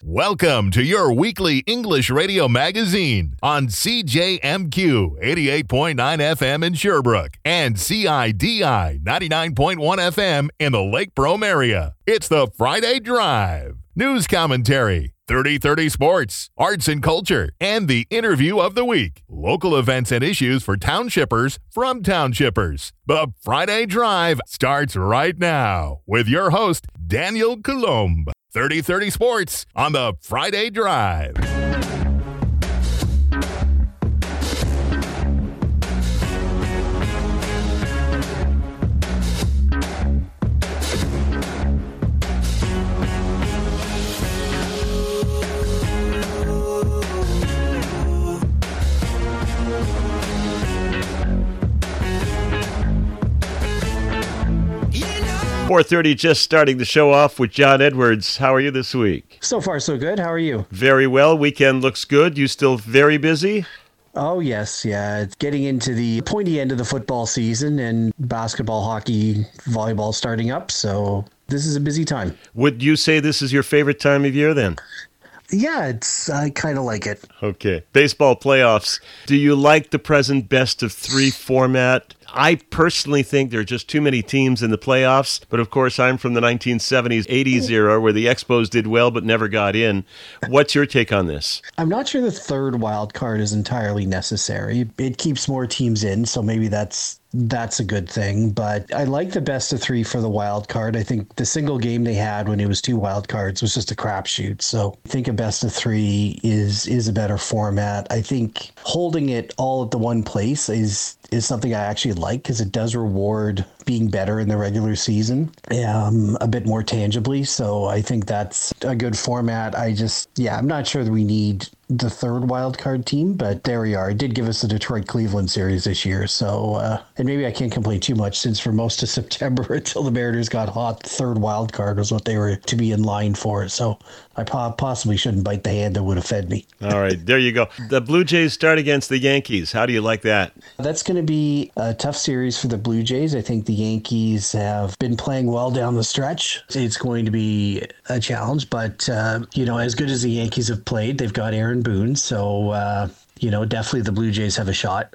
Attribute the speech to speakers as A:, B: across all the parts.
A: Welcome to your weekly English radio magazine on CJMQ 88.9 FM in Sherbrooke and CIDI 99.1 FM in the Lake Brome area. It's the Friday Drive. News commentary, 30-30 sports, arts and culture, and the interview of the week. Local events and issues for townshippers from townshippers. The Friday Drive starts right now with your host, Daniel Coulombe. 30-30 sports on the Friday Drive.
B: 4:30, just starting the show off with John Edwards. How are you this week?
C: So far, so good. How are you?
B: Very well. Weekend looks good. You still very busy?
C: Oh, yes. Yeah. It's getting into the pointy end of the football season and basketball, hockey, volleyball starting up. So this is a busy time.
B: Would you say this is your favorite time of year then?
C: Yeah, I kind of like it.
B: Okay. Baseball playoffs. Do you like the present best of three format? I personally think there are just too many teams in the playoffs, but of course I'm from the 1970s, 80s era where the Expos did well but never got in. What's your take on this?
C: I'm not sure the third wild card is entirely necessary. It keeps more teams in, so maybe that's a good thing. But I like the best of three for the wild card. I think the single game they had when it was two wild cards was just a crapshoot. So I think a best of three is a better format. I think holding it all at the one place is something I actually like because it does reward being better in the regular season a bit more tangibly. So I think that's a good format. I'm not sure that we need the third wild card team, but there we are. It did give us the Detroit-Cleveland series this year. So, and maybe I can't complain too much since for most of September until the Mariners got hot, the third wild card was what they were to be in line for. So I possibly shouldn't bite the hand that would have fed me.
B: All right, there you go. The Blue Jays start against the Yankees. How do you like that?
C: That's going to be a tough series for the Blue Jays. I think the Yankees have been playing well down the stretch. It's going to be a challenge, but, as good as the Yankees have played, they've got Aaron Boone. So, definitely the Blue Jays have a shot.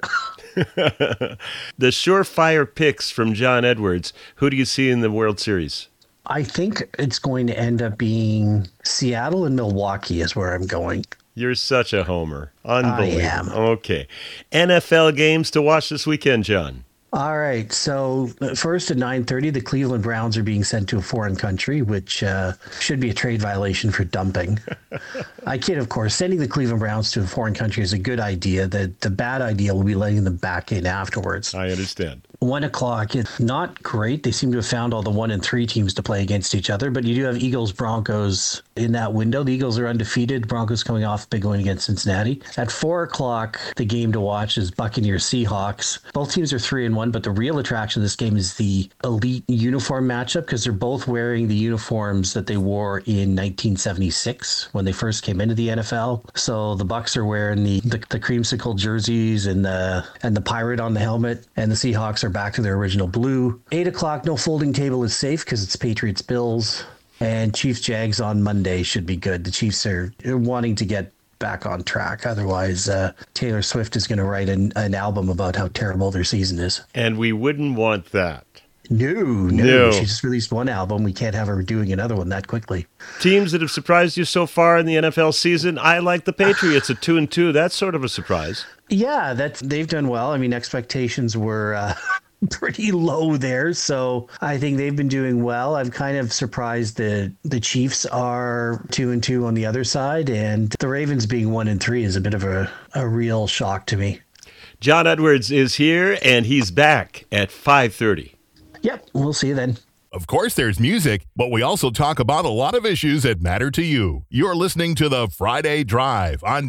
B: The surefire picks from John Edwards. Who do you see in the World Series?
C: I think it's going to end up being Seattle and Milwaukee is where I'm going.
B: You're such a homer. Unbelievable.
C: I am.
B: Okay. NFL games to watch this weekend, John.
C: All right. So first at 9:30, the Cleveland Browns are being sent to a foreign country, which should be a trade violation for dumping. I kid, of course. Sending the Cleveland Browns to a foreign country is a good idea. The bad idea will be letting them back in afterwards.
B: I understand.
C: 1 o'clock, it's not great. They seem to have found all the 1 and 3 teams to play against each other, but you do have Eagles Broncos in that window. The Eagles are undefeated. Broncos coming off a big win against Cincinnati. At 4 o'clock, the game to watch is Buccaneers Seahawks. Both teams are 3-1, but the real attraction of this game is the elite uniform matchup because they're both wearing the uniforms that they wore in 1976 when they first came into the NFL. So the Bucs are wearing the creamsicle jerseys and the pirate on the helmet, and the Seahawks are back to their original blue. 8 o'clock, no folding table is safe because it's Patriots Bills, and Chiefs Jags on Monday should be good. The Chiefs are wanting to get back on track. Otherwise, Taylor Swift is going to write an album about how terrible their season is.
B: And we wouldn't want that.
C: No. She just released one album. We can't have her doing another one that quickly.
B: Teams that have surprised you so far in the NFL season, I like the Patriots at 2-2. That's sort of a surprise.
C: Yeah, they've done well. I mean, expectations were pretty low there, so I think they've been doing well. I'm kind of surprised that the Chiefs are 2-2 on the other side, and the Ravens being 1-3 is a bit of a real shock to me.
B: John Edwards is here, and he's back at 5:30.
C: Yep, we'll see you then.
A: Of course, there's music, but we also talk about a lot of issues that matter to you. You're listening to the Friday Drive on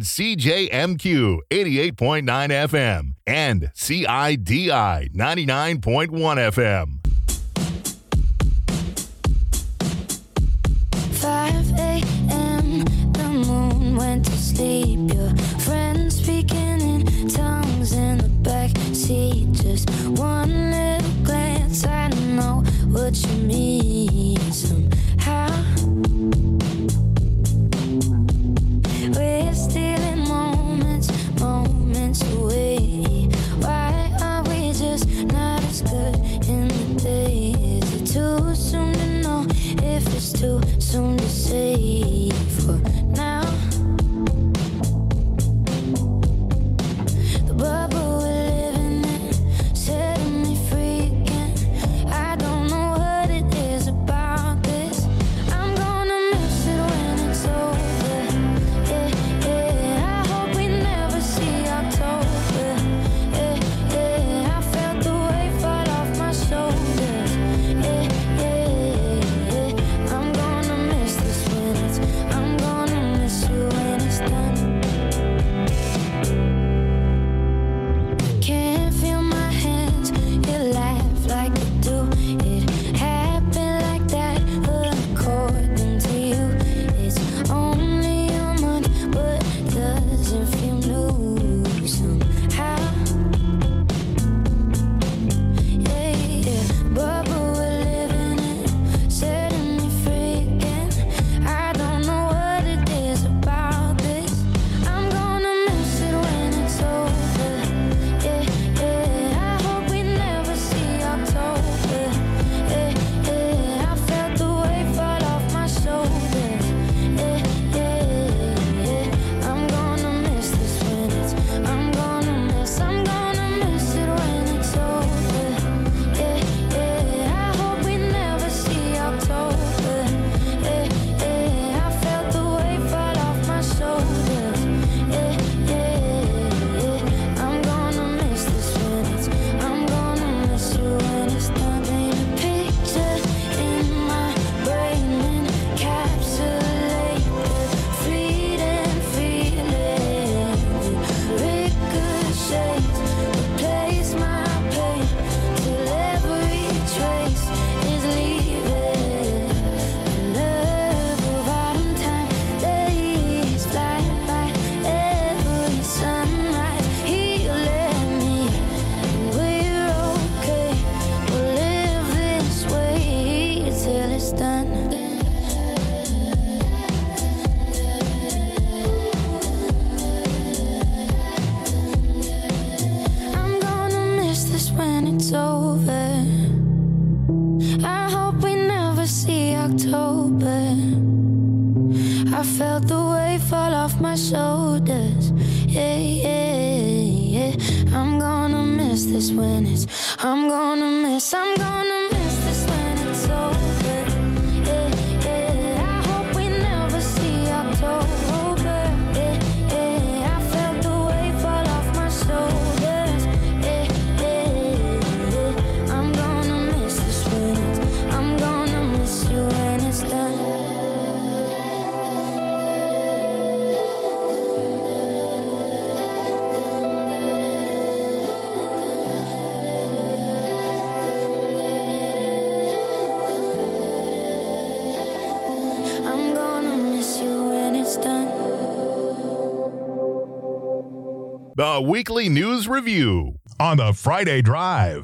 A: CJMQ 88.9 FM and CIDI 99.1 FM.
D: 5 a.m. the moon went to sleep. Your friends speaking in tongues in the back seat. Just one little glance, I know what you mean somehow. the weight fall off my shoulders. Yeah, yeah, yeah. I'm gonna miss this when it's. I'm gonna miss this when it's over. Yeah, yeah. I hope we never see October. Yeah, yeah. I felt the weight fall off my shoulders. Yeah, yeah, yeah. I'm gonna miss this when it's. I'm gonna miss you when it's done. I'm gonna miss you when it's done.
A: The Weekly News Review on the Friday Drive.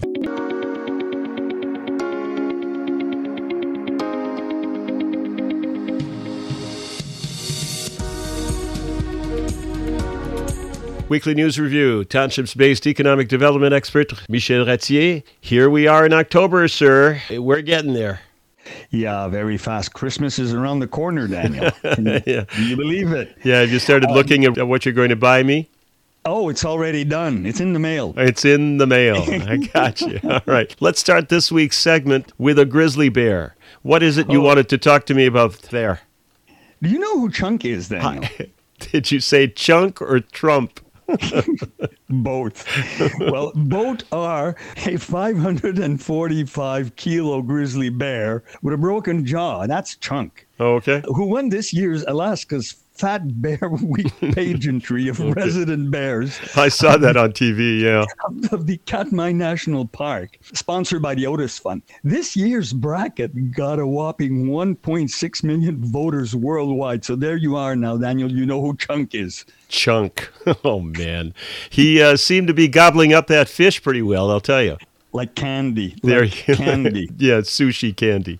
B: Weekly News Review, Townships-based economic development expert Michel Ratier. Here we are in October, sir. We're getting there.
E: Yeah, very fast. Christmas is around the corner, Daniel.
B: Yeah.
E: Do you believe it?
B: Yeah, have you started looking at what you're going to buy me?
E: Oh, it's already done. It's in the mail.
B: It's in the mail. I got you. All right. Let's start this week's segment with a grizzly bear. What is it you wanted to talk to me about there?
E: Do you know who Chunk is, Daniel?
B: Did you say Chunk or Trump?
E: Both. Well, both are a 545-kilo grizzly bear with a broken jaw. That's Chunk.
B: Oh, okay.
E: Who won this year's Alaska's Fat Bear Week pageantry of resident bears
B: I saw that on TV, yeah.
E: of the Katmai National Park, sponsored by the Otis Fund. This year's bracket got a whopping 1.6 million voters worldwide. So there you are now, Daniel. You know who Chunk is.
B: Chunk. Oh, man. He seemed to be gobbling up that fish pretty well, I'll tell you.
E: Like candy.
B: There
E: Like
B: you
E: candy.
B: Yeah, sushi candy.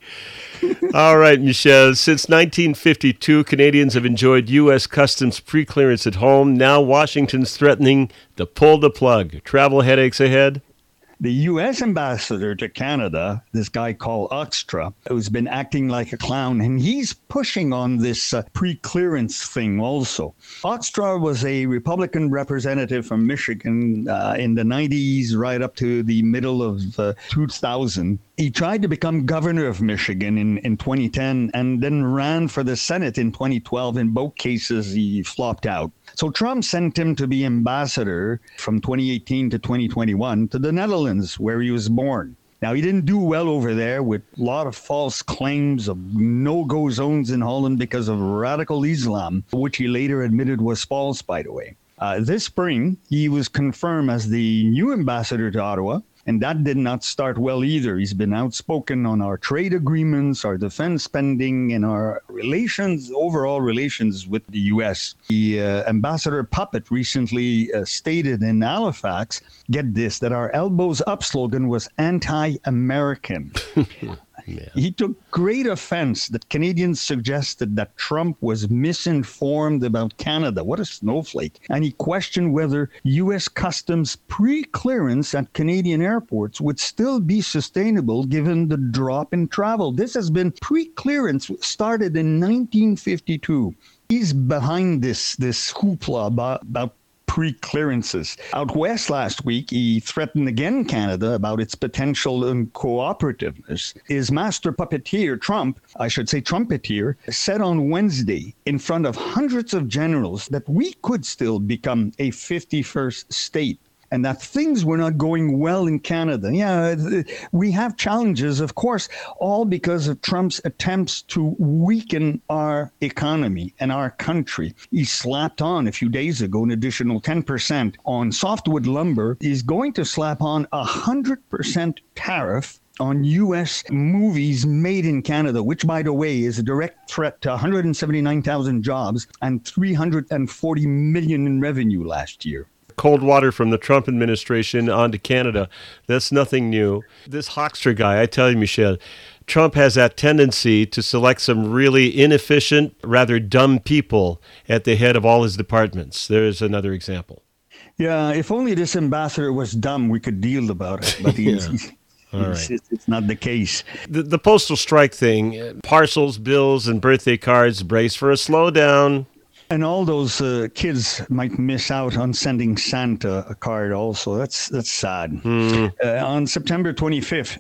B: All right, Michelle. Since 1952, Canadians have enjoyed U.S. Customs pre-clearance at home. Now Washington's threatening to pull the plug. Travel headaches ahead?
E: The U.S. ambassador to Canada, this guy called Oxtra, who's been acting like a clown, and he's pushing on this pre-clearance thing also. Oxtra was a Republican representative from Michigan in the 90s, right up to the middle of 2000. He tried to become governor of Michigan in 2010 and then ran for the Senate in 2012. In both cases, he flopped out. So Trump sent him to be ambassador from 2018 to 2021 to the Netherlands, where he was born. Now, he didn't do well over there with a lot of false claims of no-go zones in Holland because of radical Islam, which he later admitted was false, by the way. This spring, he was confirmed as the new ambassador to Ottawa, and that did not start well either. He's been outspoken on our trade agreements, our defense spending, and our relations, overall relations with the U.S. The ambassador puppet recently stated in Halifax, get this, that our elbows up slogan was anti-American. Yeah. He took great offense that Canadians suggested that Trump was misinformed about Canada. What a snowflake. And he questioned whether U.S. Customs pre-clearance at Canadian airports would still be sustainable given the drop in travel. This has been pre-clearance started in 1952. He's behind this hoopla about pre-clearances. Out west last week, he threatened again Canada about its potential uncooperativeness. His master puppeteer, Trump, I should say trumpeteer, said on Wednesday in front of hundreds of generals that we could still become a 51st state, and that things were not going well in Canada. Yeah, we have challenges, of course, all because of Trump's attempts to weaken our economy and our country. He slapped on a few days ago an additional 10% on softwood lumber. He's going to slap on 100% tariff on U.S. movies made in Canada, which, by the way, is a direct threat to 179,000 jobs and $340 million in revenue last year.
B: Cold water from the Trump administration onto Canada. That's nothing new. This Hoekstra guy, I tell you, Michelle, Trump has that tendency to select some really inefficient, rather dumb people at the head of all his departments. There's another example.
E: Yeah, if only this ambassador was dumb, we could deal about it. But it's not the case.
B: The postal strike thing, parcels, bills, and birthday cards brace for a slowdown.
E: And all those kids might miss out on sending Santa a card also. That's sad. On September 25th,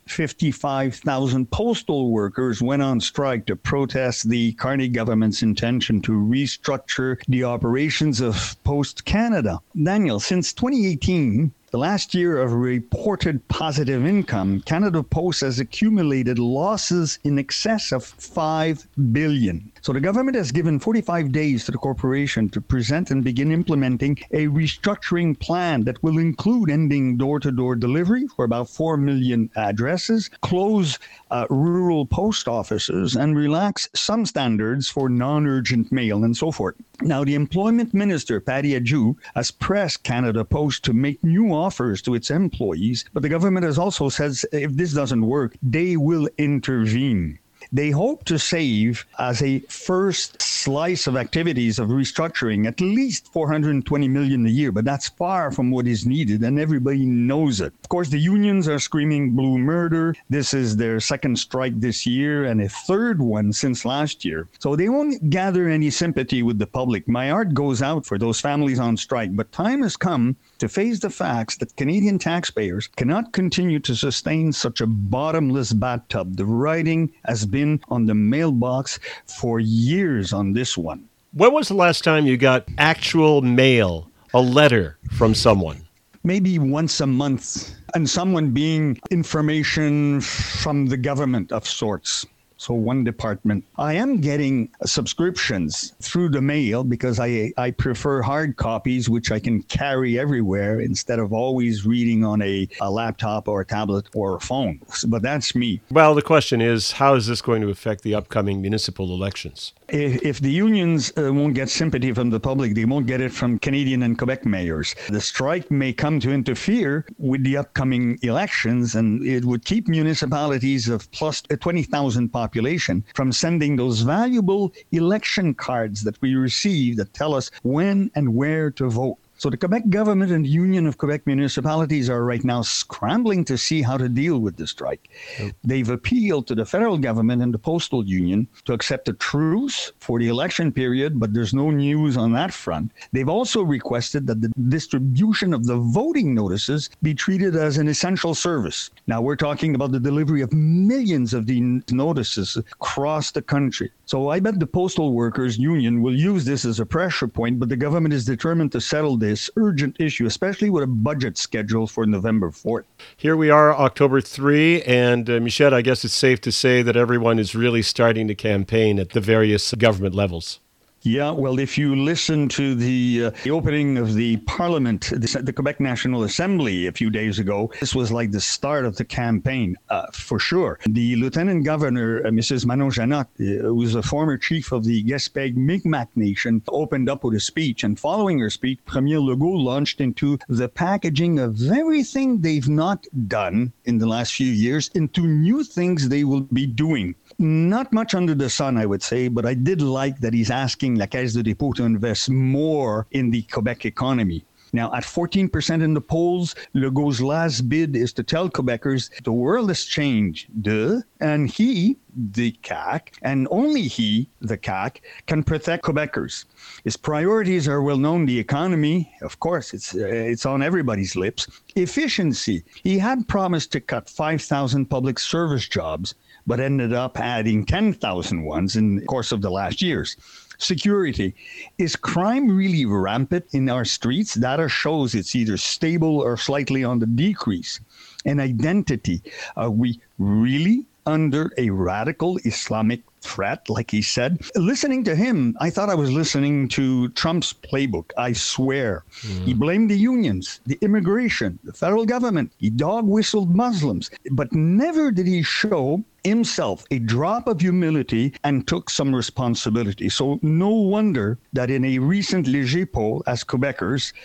E: 55,000 postal workers went on strike to protest the Carney government's intention to restructure the operations of Post Canada. Daniel, since 2018, the last year of reported positive income, Canada Post has accumulated losses in excess of $5 billion. So the government has given 45 days to the corporation to present and begin implementing a restructuring plan that will include ending door-to-door delivery for about 4 million addresses, close rural post offices, and relax some standards for non-urgent mail and so forth. Now, the Employment Minister, Patty Adju, has pressed Canada Post to make new offers to its employees, but the government has also said if this doesn't work, they will intervene. They hope to save, as a first slice of activities of restructuring, at least $420 million a year, but that's far from what is needed, and everybody knows it. Of course, the unions are screaming blue murder. This is their second strike this year and a third one since last year. So they won't gather any sympathy with the public. My heart goes out for those families on strike, but time has come to face the facts that Canadian taxpayers cannot continue to sustain such a bottomless bathtub. The writing has been on the mailbox for years on this one.
B: When was the last time you got actual mail, a letter from someone?
E: Maybe once a month, and someone being information from the government of sorts. So one department. I am getting subscriptions through the mail because I prefer hard copies, which I can carry everywhere instead of always reading on a laptop or a tablet or a phone. But that's me.
B: Well, the question is, how is this going to affect the upcoming municipal elections?
E: If the unions won't get sympathy from the public, they won't get it from Canadian and Quebec mayors. The strike may come to interfere with the upcoming elections, and it would keep municipalities of plus 20,000 population from sending those valuable election cards that we receive that tell us when and where to vote. So the Quebec government and Union of Quebec Municipalities are right now scrambling to see how to deal with the strike. They've appealed to the federal government and the postal union to accept a truce for the election period, but there's no news on that front. They've also requested that the distribution of the voting notices be treated as an essential service. Now we're talking about the delivery of millions of these notices across the country. So I bet the Postal Workers Union will use this as a pressure point, but the government is determined to settle this urgent issue, especially with a budget schedule for November 4th.
B: Here we are, October 3, and Michette, I guess it's safe to say that everyone is really starting to campaign at the various government levels.
E: Yeah, well, if you listen to the opening of the Parliament, the Quebec National Assembly a few days ago, this was like the start of the campaign, for sure. The Lieutenant Governor, Mrs. Manon Janot, who's a former chief of the Gaspé Mi'kmaq Nation, opened up with a speech. And following her speech, Premier Legault launched into the packaging of everything they've not done in the last few years into new things they will be doing. Not much under the sun, I would say, but I did like that he's asking La Caisse de dépôt to invest more in the Quebec economy. Now, at 14% in the polls, Legault's last bid is to tell Quebecers the world has changed, and he, the CAQ, and only he, the CAQ, can protect Quebecers. His priorities are well known. The economy, of course, it's on everybody's lips. Efficiency. He had promised to cut 5,000 public service jobs, but ended up adding 10,000 ones in the course of the last years. Security. Is crime really rampant in our streets? Data shows it's either stable or slightly on the decrease. And identity. Are we really under a radical Islamic threat, like he said? Listening to him, I thought I was listening to Trump's playbook, I swear. He blamed the unions, the immigration, the federal government. He dog-whistled Muslims. But never did he show himself a drop of humility and took some responsibility. So no wonder that in a recent Léger poll, as Quebecers,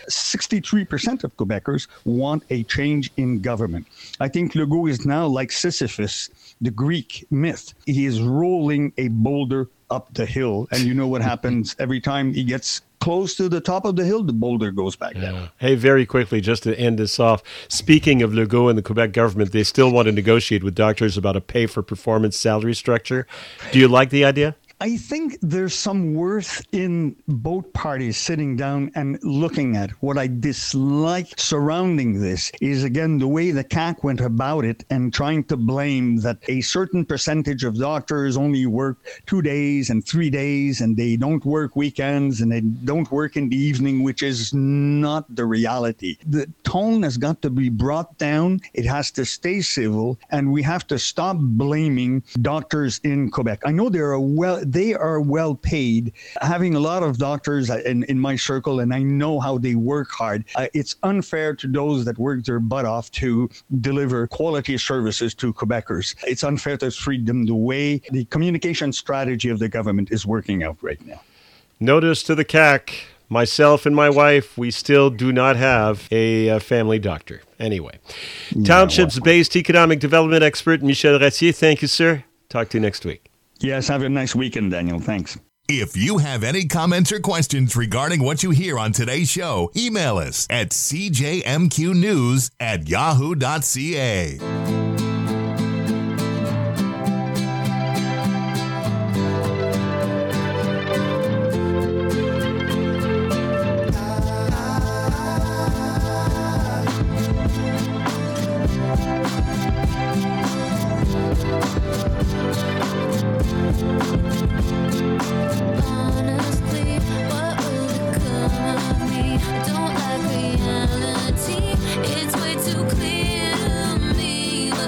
E: 63% of Quebecers want a change in government. I think Legault is now like Sisyphus, the Greek myth. He is rolling a boulder up the hill, and you know what happens every time he gets close to the top of the hill, the boulder goes back down.
B: Hey, very quickly, just to end this off, speaking of Legault and the Quebec government, they still want to negotiate with doctors about a pay-for-performance salary structure. Do you like the idea?
E: I think there's some worth in both parties sitting down and looking at. What I dislike surrounding this is, again, the way the CAQ went about it and trying to blame that a certain percentage of doctors only work 2 days and 3 days, and they don't work weekends and they don't work in the evening, which is not the reality. The tone has got to be brought down. It has to stay civil, and we have to stop blaming doctors in Quebec. I know they are well paid. Having a lot of doctors in my circle, and I know how they work hard. It's unfair to those that work their butt off to deliver quality services to Quebecers. It's unfair to treat them the way the communication strategy of the government is working out right now.
B: Notice to the CAQ, myself and my wife, we still do not have a family doctor. Anyway, Townships-based economic development expert Michel Ratier, thank you, sir. Talk to you next week.
E: Yes, have a nice weekend, Daniel. Thanks.
A: If you have any comments or questions regarding what you hear on today's show, email us at cjmqnews@yahoo.ca.
D: Honestly, what will become of me? I don't like reality. It's way too clear to me.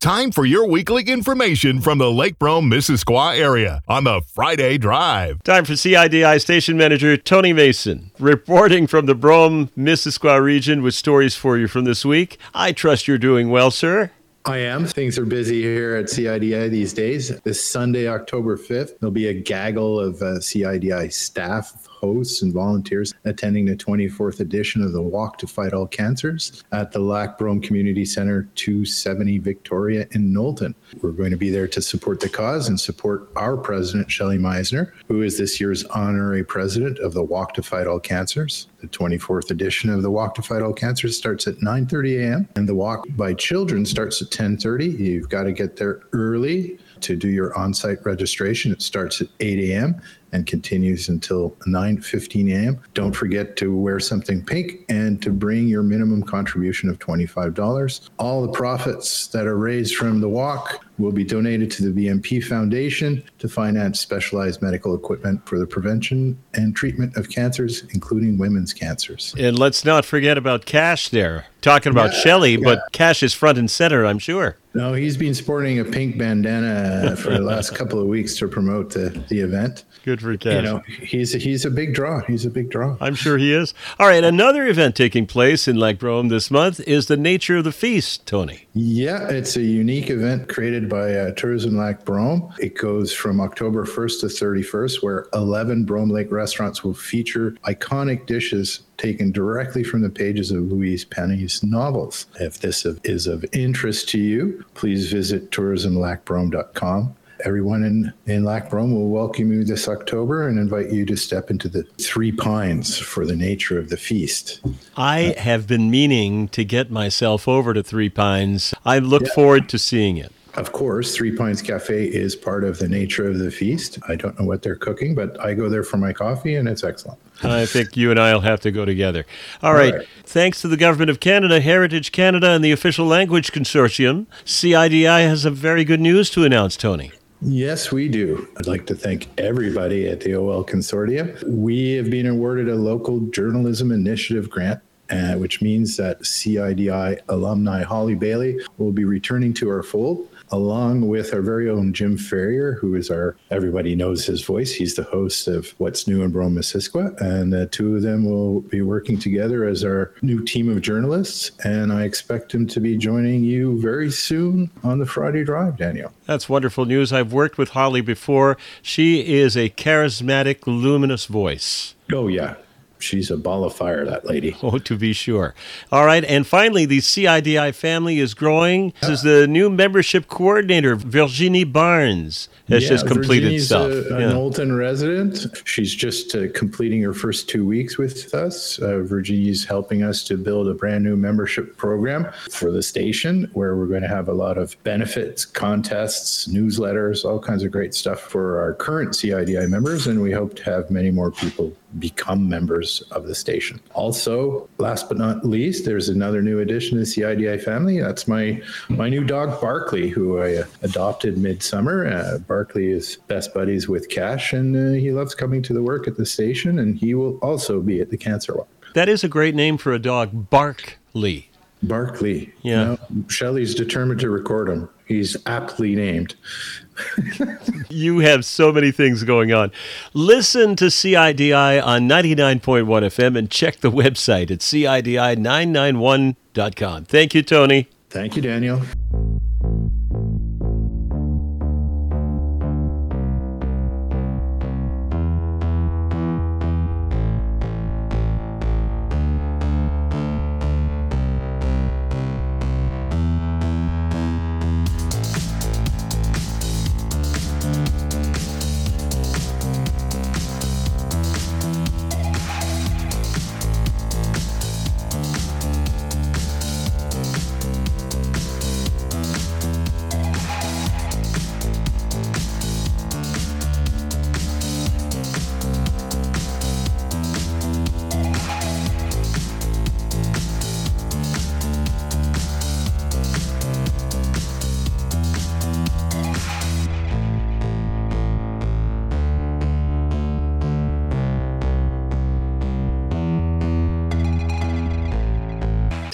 A: Time for your weekly information from the Lake Brome, Missisquoi area on the Friday Drive.
B: Time for CIDI Station Manager Tony Mason, reporting from the Brome, Missisquoi region with stories for you from this week. I trust you're doing well, sir.
F: I am. Things are busy here at CIDI these days. This Sunday, October 5th, there'll be a gaggle of CIDI staff, hosts, and volunteers attending the 24th edition of the Walk to Fight All Cancers at the Lac Brome Community Centre, 270 Victoria in Knowlton. We're going to be there to support the cause and support our president, Shelley Meisner, who is this year's honorary president of the Walk to Fight All Cancers. The 24th edition of the Walk to Fight All Cancers starts at 9:30 a.m. and the Walk by Children starts at 10:30. You've got to get there early to do your on-site registration. It starts at 8 a.m. and continues until 9:15 a.m. Don't forget to wear something pink and to bring your minimum contribution of $25. All the profits that are raised from the walk will be donated to the BMP Foundation to finance specialized medical equipment for the prevention and treatment of cancers, including women's cancers.
B: And let's not forget about Cash there. Talking about Shelley, but Cash is front and center, I'm sure.
F: No, he's been sporting a pink bandana for the last couple of weeks to promote the event.
B: Good for Cash.
F: You know, he's a big draw. He's a big draw.
B: I'm sure he is. All right, another event taking place in Lac Brome this month is the Nature of the Feast, Tony.
F: Yeah, it's a unique event created by Tourism Lac Brome. It goes from October 1st to 31st, where 11 Brome Lake restaurants will feature iconic dishes taken directly from the pages of Louise Penny's novels. If this is of interest to you, please visit tourismlacbrome.com. Everyone in Lac Brome will welcome you this October and invite you to step into the Three Pines for the Nature of the Feast.
B: I have been meaning to get myself over to Three Pines. I look forward to seeing it.
F: Of course, Three Pines Cafe is part of the Nature of the Feast. I don't know what they're cooking, but I go there for my coffee, and it's excellent.
B: I think you and I will have to go together. All right. Thanks to the Government of Canada, Heritage Canada, and the Official Language Consortium, CIDI has some very good news to announce, Tony.
F: Yes, we do. I'd like to thank everybody at the OL Consortium. We have been awarded a local journalism initiative grant, which means that CIDI alumni Holly Bailey will be returning to our fold, along with our very own Jim Ferrier, who is everybody knows his voice. He's the host of What's New in Brome, Missisquoi, and the two of them will be working together as our new team of journalists, and I expect him to be joining you very soon on the Friday Drive, Daniel.
B: That's wonderful news. I've worked with Holly before. She is a charismatic, luminous voice.
F: Oh, yeah. She's a ball of fire, that lady.
B: Oh, to be sure. All right. And finally, the CIDI family is growing. This is the new membership coordinator, Virginie Barnes, has just completed
F: Virginie's
B: stuff.
F: a Knowlton resident. She's just completing her first 2 weeks with us. Virginie's helping us to build a brand new membership program for the station, where we're going to have a lot of benefits, contests, newsletters, all kinds of great stuff for our current CIDI members. And we hope to have many more people become members of the station. Also, last but not least, there's another new addition to the CIDI family. That's my new dog, Barkley, who I adopted midsummer. Barkley is best buddies with Cash, and he loves coming to the work at the station, and he will also be at the Cancer Walk.
B: That is a great name for a dog, Barkley.
F: Barkley.
B: Yeah.
F: Shelley's determined to record him. He's aptly named.
B: You have so many things going on. Listen to CIDI on 99.1 FM and check the website at CIDI991.com. Thank you, Tony.
F: Thank you, Daniel.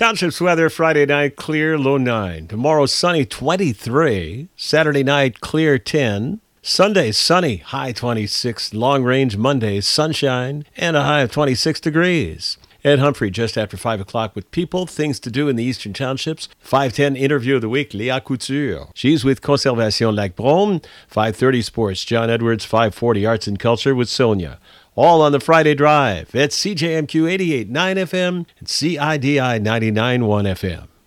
B: Townships weather, Friday night, clear, low 9. Tomorrow, sunny, 23. Saturday night, clear, 10. Sunday, sunny, high 26. Long range Monday, sunshine, and a high of 26 degrees. Ed Humphrey just after 5 o'clock with people, things to do in the Eastern Townships. 5:10 interview of the week, Léa Couture. She's with Conservation Lac Brome. 5:30 sports, John Edwards. 5:40 arts and culture with Sonia. All on the Friday Drive at CJMQ 88.9 FM and CIDI 99.1 FM.